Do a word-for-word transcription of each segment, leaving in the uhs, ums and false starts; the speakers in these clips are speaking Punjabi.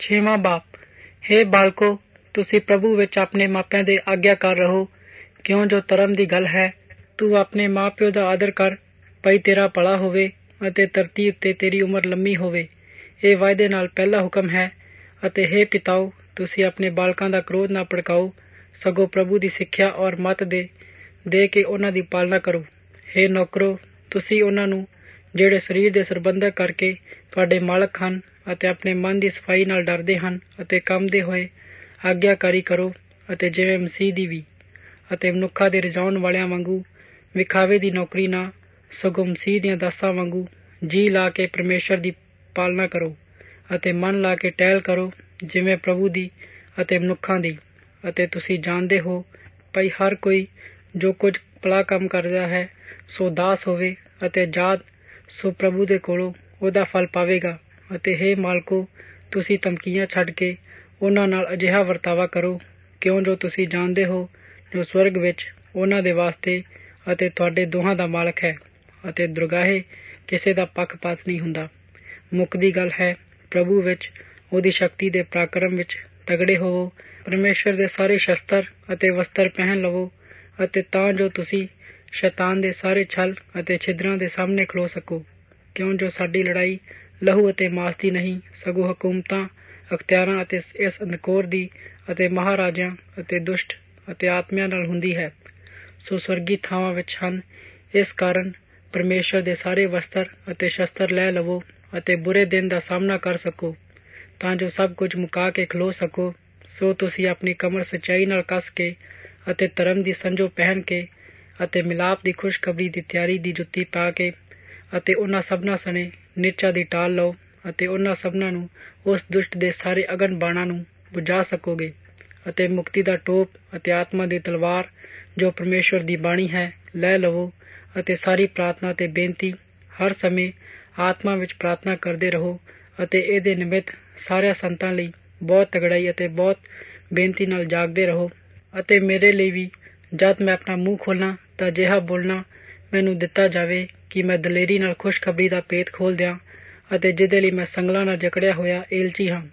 ਛੇਵਾਂ ਬਾਪ। ਹੇ ਬਾਲਕੋ, ਤੁਸੀਂ ਪ੍ਰਭੂ ਵਿੱਚ ਆਪਣੇ ਮਾਪਿਆਂ ਦੇ ਆਗਿਆਕਾਰ ਰਹੋ, ਕਿਉਂ ਜੋ ਧਰਮ ਦੀ ਗੱਲ ਹੈ। ਤੂੰ ਆਪਣੇ ਮਾਂ ਪਿਓ ਦਾ ਆਦਰ ਕਰ, ਭਾਈ ਤੇਰਾ ਭਲਾ ਹੋਵੇ ਅਤੇ ਧਰਤੀ ਉੱਤੇ ਤੇਰੀ ਉਮਰ ਲੰਮੀ ਹੋਵੇ। ਇਹ ਵਾਅਦੇ ਨਾਲ ਪਹਿਲਾ ਹੁਕਮ ਹੈ। ਅਤੇ ਹੇ ਪਿਤਾਓ, ਤੁਸੀਂ ਆਪਣੇ ਬਾਲਕਾਂ ਦਾ ਕ੍ਰੋਧ ਨਾ ਭੜਕਾਓ, ਸਗੋਂ ਪ੍ਰਭੂ ਦੀ ਸਿੱਖਿਆ ਔਰ ਮੱਤ ਦੇ ਦੇ ਕੇ ਉਹਨਾਂ ਦੀ ਪਾਲਣਾ ਕਰੋ। ਹੇ ਨੌਕਰੋ, ਤੁਸੀਂ ਉਹਨਾਂ ਨੂੰ ਜਿਹੜੇ ਸਰੀਰ ਦੇ ਸਰਬੰਧਕ ਕਰਕੇ ਤੁਹਾਡੇ ਮਾਲਕ ਹਨ ਅਤੇ ਆਪਣੇ ਮਨ ਦੀ ਸਫਾਈ ਨਾਲ ਡਰਦੇ ਹਨ ਅਤੇ ਕੰਮਦੇ ਹੋਏ ਆਗਿਆਕਾਰੀ ਕਰੋ, ਅਤੇ ਜਿਵੇਂ ਮਸੀਹ ਦੀ ਵੀ ਅਤੇ ਮਨੁੱਖਾਂ ਦੇ ਰਜਾਉਣ ਵਾਲਿਆਂ ਵਾਂਗੂ ਵਿਖਾਵੇ ਦੀ ਨੌਕਰੀ ਨਾ, ਸਗੋਂ ਮਸੀਹ ਦੀਆਂ ਦਾਸਾਂ ਵਾਂਗੂ ਜੀ ਲਾ ਕੇ ਪਰਮੇਸ਼ਰ ਦੀ ਪਾਲਣਾ ਕਰੋ ਅਤੇ ਮਨ ਲਾ ਕੇ ਟਹਿਲ ਕਰੋ, ਜਿਵੇਂ ਪ੍ਰਭੂ ਦੀ ਅਤੇ ਮਨੁੱਖਾਂ ਦੀ। ਅਤੇ ਤੁਸੀਂ ਜਾਣਦੇ ਹੋ ਭਾਈ ਹਰ ਕੋਈ ਜੋ ਕੁਝ ਭਲਾ ਕੰਮ ਕਰਦਾ ਹੈ ਸੋ ਦਾਸ ਹੋਵੇ ਅਤੇ ਆਜ਼ਾਦ, ਸੋ ਪ੍ਰਭੂ ਦੇ ਕੋਲੋਂ ਉਹਦਾ ਫਲ ਪਾਵੇਗਾ। ਅਤੇ ਹੇ ਮਾਲਕੋ, ਤੁਸੀਂ ਧਮਕੀਆਂ ਛੱਡ ਕੇ ਉਹਨਾਂ ਨਾਲ ਅਜਿਹਾ ਵਰਤਾਵਾ ਕਰੋ, ਕਿਉਂ ਜੋ ਤੁਸੀਂ ਜਾਣਦੇ ਹੋ ਜੋ ਸਵਰਗ ਵਿੱਚ ਉਹਨਾਂ ਦੇ ਵਾਸਤੇ ਅਤੇ ਤੁਹਾਡੇ ਦੋਹਾਂ ਦਾ ਮਾਲਕ ਹੈ, ਅਤੇ ਦੁਰਗਾਹੇ ਕਿਸੇ ਦਾ ਪੱਖਪਾਤ ਨਹੀਂ ਹੁੰਦਾ। ਮੁੱਕਦੀ ਗੱਲ ਹੈ, ਪ੍ਰਭੂ ਵਿੱਚ ਉਹਦੀ ਸ਼ਕਤੀ ਦੇ ਪਰਾਕਰਮ ਵਿੱਚ ਤਗੜੇ ਹੋਵੋ, ਪਰਮੇਸ਼ਰ ਦੇ ਸਾਰੇ ਸ਼ਸਤਰ ਅਤੇ ਵਸਤਰ ਪਹਿਨ ਲਵੋ, ਅਤੇ ਤਾਂ ਜੋ ਤੁਸੀਂ ਸ਼ੈਤਾਨ ਦੇ ਸਾਰੇ ਛਲ ਅਤੇ ਛਿਦਰਾਂ ਦੇ ਸਾਹਮਣੇ ਖਲੋ ਸਕੋ, ਕਿਉਂ ਜੋ ਸਾਡੀ ਲੜਾਈ ਲਹੂ ਅਤੇ ਮਾਸ ਦੀ ਨਹੀਂ, ਸਗੋਂ ਹਕੂਮਤਾਂ, ਅਖਤਿਆਰਾਂ ਅਤੇ ਇਸ ਅੰਧਕੋਰ ਦੀ ਅਤੇ ਮਹਾਰਾਜਿਆਂ ਅਤੇ ਦੁਸ਼ਟ ਅਤੇ ਆਤਮਿਆਂ ਨਾਲ ਹੁੰਦੀ ਹੈ, ਸੋ ਸਵਰਗੀ ਥਾਵਾਂ ਵਿੱਚ ਹਨ। ਇਸ ਕਾਰਨ ਪਰਮੇਸ਼ਰ ਦੇ ਸਾਰੇ ਵਸਤਰ ਅਤੇ ਸ਼ਸਤਰ ਲੈ ਲਵੋ ਅਤੇ ਬੁਰੇ ਦਿਨ ਦਾ ਸਾਹਮਣਾ ਕਰ ਸਕੋ, ਤਾਂ ਜੋ ਸਭ ਕੁਝ ਮੁਕਾ ਕੇ ਖਲੋ ਸਕੋ। ਸੋ ਤੁਸੀਂ ਆਪਣੀ ਕਮਰ ਸੱਚਾਈ ਨਾਲ ਕੱਸ ਕੇ ਅਤੇ ਧਰਮ ਦੀ ਸੰਜੋ ਪਹਿਨ ਕੇ ਅਤੇ ਮਿਲਾਪ ਦੀ ਖੁਸ਼ਖਬਰੀ ਦੀ ਤਿਆਰੀ ਦੀ ਜੁੱਤੀ ਪਾ ਕੇ ਅਤੇ ਉਹਨਾਂ ਸਭਨਾਂ ਸਣੇ ਨਿਰਚਾ ਦੀ ਟਾਲ ਲਓ, ਅਤੇ ਉਹਨਾਂ ਸਭਨਾਂ ਨੂੰ ਉਸ ਦੁਸ਼ਟ ਦੇ ਸਾਰੇ ਅਗਨ ਬਾਣਾਂ ਨੂੰ ਬੁਝਾ ਸਕੋਗੇ। ਅਤੇ ਮੁਕਤੀ ਦਾ ਟੋਪ ਅਤੇ ਆਤਮਾ ਦੀ ਤਲਵਾਰ ਜੋ ਪਰਮੇਸ਼ਵਰ ਦੀ ਬਾਣੀ ਹੈ ਲੈ ਲਵੋ, ਅਤੇ ਸਾਰੀ ਪ੍ਰਾਰਥਨਾ ਅਤੇ ਬੇਨਤੀ ਹਰ ਸਮੇਂ ਆਤਮਾ ਵਿੱਚ ਪ੍ਰਾਰਥਨਾ ਕਰਦੇ ਰਹੋ, ਅਤੇ ਇਹਦੇ ਨਿਮਿਤ ਸਾਰਿਆਂ ਸੰਤਾਂ ਲਈ ਬਹੁਤ ਤਗੜਾਈ ਅਤੇ ਬਹੁਤ ਬੇਨਤੀ ਨਾਲ ਜਾਗਦੇ ਰਹੋ। ਅਤੇ ਮੇਰੇ ਲਈ ਵੀ ਜਦ ਮੈਂ ਆਪਣਾ ਮੂੰਹ ਖੋਲ੍ਹਾਂ ਤਾਂ ਅਜਿਹਾ ਬੋਲਣਾ ਮੈਨੂੰ ਦਿੱਤਾ ਜਾਵੇ ਕਿ ਮੈਂ ਦਲੇਰੀ ਨਾਲ ਖੁਸ਼ਖਬਰੀ ਦਾ ਭੇਤ ਖੋਲ੍ਹ ਦਿਆਂ, ਅਤੇ ਜਿਹਦੇ ਲਈ ਮੈਂ ਸੰਗਲਾਂ ਨਾਲ ਜਕੜਿਆ ਹੋਇਆ ਏਲਚੀ ਹਾਂ,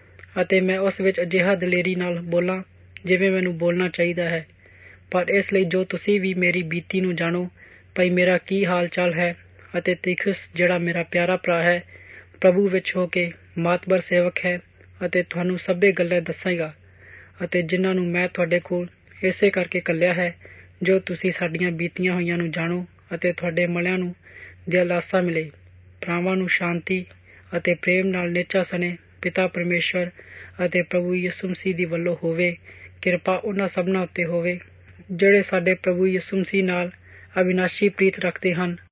ਅਤੇ ਮੈਂ ਉਸ ਵਿੱਚ ਅਜਿਹਾ ਦਲੇਰੀ ਨਾਲ ਬੋਲਾਂ ਜਿਵੇਂ ਮੈਨੂੰ ਬੋਲਣਾ ਚਾਹੀਦਾ ਹੈ। ਪਰ ਇਸ ਲਈ ਜੋ ਤੁਸੀਂ ਵੀ ਮੇਰੀ ਬੀਤੀ ਨੂੰ ਜਾਣੋ, ਭਾਈ ਮੇਰਾ ਕੀ ਹਾਲ ਚਾਲ ਹੈ, ਅਤੇ ਤੀਖੁਸ ਜਿਹੜਾ ਮੇਰਾ ਪਿਆਰਾ ਭਰਾ ਹੈ ਪ੍ਰਭੂ ਵਿੱਚ ਹੋ ਕੇ ਮਾਤਬਰ ਸੇਵਕ ਹੈ, ਅਤੇ ਤੁਹਾਨੂੰ ਸਭੇ ਗੱਲਾਂ ਦੱਸੇਗਾ, ਅਤੇ ਜਿਨ੍ਹਾਂ ਨੂੰ ਮੈਂ ਤੁਹਾਡੇ ਕੋਲ ਇਸੇ ਕਰਕੇ ਘੱਲਿਆ ਹੈ, ਜੋ ਤੁਸੀਂ ਸਾਡੀਆਂ ਬੀਤੀਆਂ ਹੋਈਆਂ ਨੂੰ ਜਾਣੋ, ਅਤੇ ਤੁਹਾਡੇ ਮਲਿਆਂ ਨੂੰ ਦਿਲਾਸਾ ਮਿਲੇ। ਭਰਾਵਾਂ ਨੂੰ ਸ਼ਾਂਤੀ ਅਤੇ ਪ੍ਰੇਮ ਨਾਲ ਨਿਹਚਾ ਸਣੇ ਪਿਤਾ ਪਰਮੇਸ਼ਵਰ ਅਤੇ ਪ੍ਰਭੂ ਯਿਸੂ ਮਸੀਹ ਦੀ ਵੱਲੋਂ ਹੋਵੇ। ਕਿਰਪਾ ਉਹਨਾਂ ਸਭਨਾਂ ਉੱਤੇ ਹੋਵੇ ਜਿਹੜੇ ਸਾਡੇ ਪ੍ਰਭੂ ਯਿਸੂ ਮਸੀਹ ਨਾਲ ਅਵਿਨਾਸ਼ੀ ਪ੍ਰੀਤ ਰੱਖਦੇ ਹਨ।